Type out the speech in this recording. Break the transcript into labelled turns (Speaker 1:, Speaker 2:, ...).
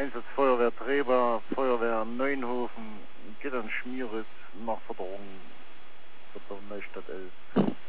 Speaker 1: Einsatzfeuerwehr Treber, Feuerwehr Neuenhofen, Gittern Schmieritz, Nachforderung für der Neustadt 11.